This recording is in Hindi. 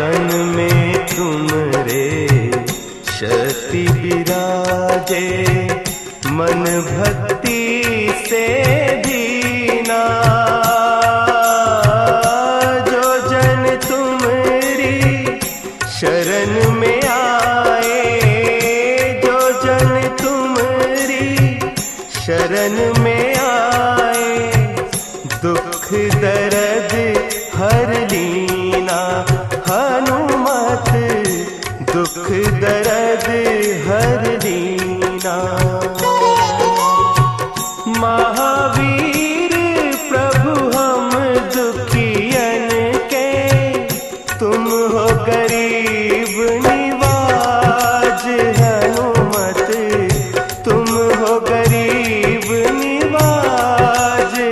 तन में तुमरे शक्ति विराजे, मन भक्ति से दीना। जो जन तुमरी शरण में आए, जो जन तुमरी शरण में आए, दुख दर्द हर लीना।